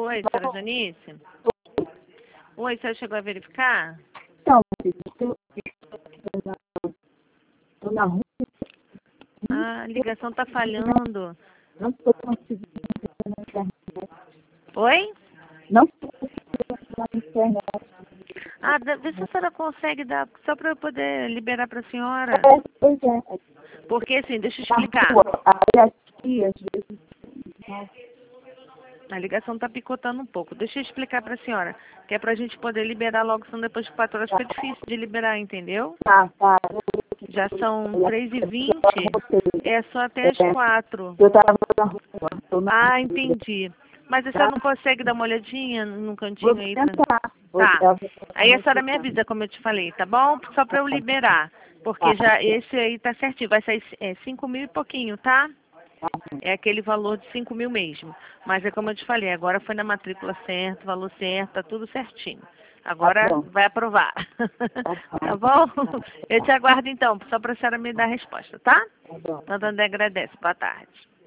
Oi, senhora Janice? Oi, a senhora chegou a verificar? Então, estou na rua, Ah, a ligação está falhando. não estou conseguindo entrar na internet. Oi? Não estou conseguindo entrar na internet. Ah, vê se a senhora consegue dar, só para eu poder liberar para a senhora. Pois é. Porque assim, deixa eu Na explicar. rua, aí aqui, às vezes, A ligação está picotando um pouco. Deixa eu explicar para a senhora. Que é para a gente poder liberar logo, senão depois de 4 horas fica difícil de liberar, entendeu? tá. Já são 3h20, é só até as 4. Eu estava na rua. Ah, entendi. Mas a senhora não consegue dar uma olhadinha num cantinho Vou aí? tentar. Tá. Aí a senhora me avisa, como eu te falei, tá bom? Só para eu liberar. Porque já esse aí tá certinho. Vai sair 5 mil e pouquinho, tá? É aquele valor de 5 mil mesmo. Mas é como eu te falei, agora foi na matrícula certa, valor certo, tá tudo certinho. Agora vai aprovar. Tá bom? Eu te aguardo então, só para a senhora me dar a resposta, tá? Tá bom. Dona André agradece. Boa tarde.